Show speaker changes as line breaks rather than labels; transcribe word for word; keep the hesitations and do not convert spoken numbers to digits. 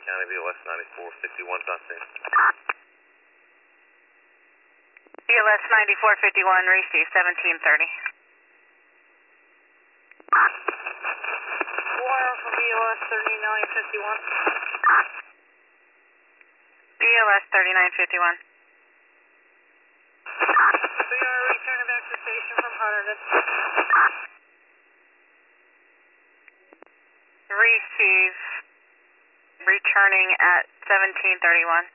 County, B L S ninety-four fifty-one, Dustin.
B L S ninety-four fifty-one, receive seventeen thirty.
Wire from B L S thirty-nine fifty-one.
B L S thirty-nine fifty-one.
We are returning back to station from Hunterdon.
Receive, returning at seventeen thirty-one.